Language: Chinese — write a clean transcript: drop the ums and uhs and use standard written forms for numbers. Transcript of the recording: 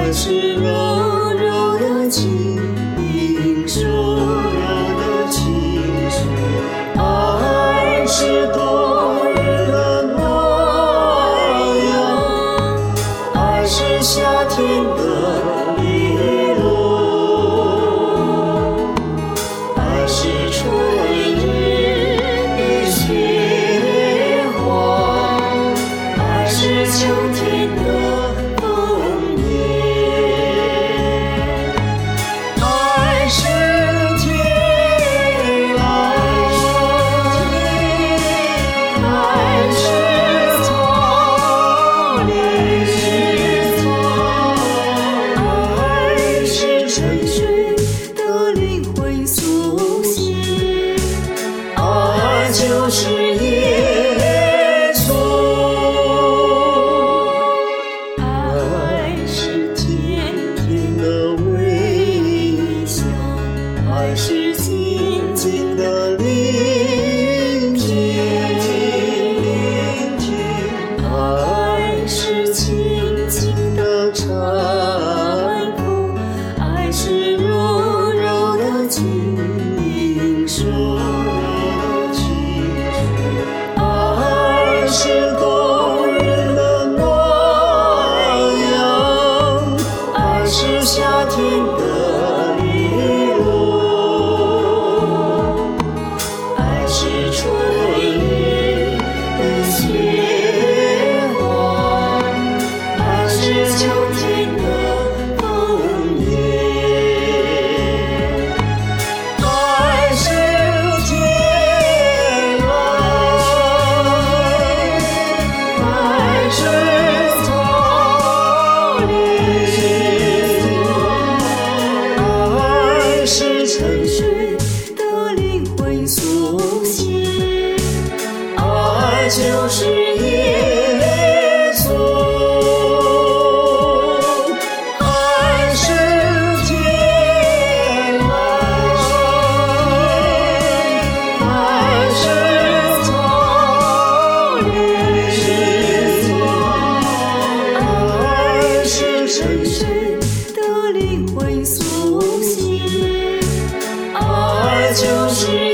爱是柔柔的情书，柔的情书，爱是动人的暖阳，爱是夏天的雨露，爱是春日的雪花，爱是秋天的枫叶，爱是天，爱是草原，爱是沉睡的灵魂苏醒，爱就是耶稣，爱是甜甜的微笑，爱是静静的聆听，爱是轻轻的搀扶，爱是柔柔的情书，爱是动人的暖阳，爱是夏天的雨露，爱是春日的雪花，爱是秋天的枫叶，爱是天，爱是草原，爱是沉睡的灵魂苏醒，爱就是耶稣，爱是天，爱是草原，爱是沉睡的灵魂苏醒，爱就是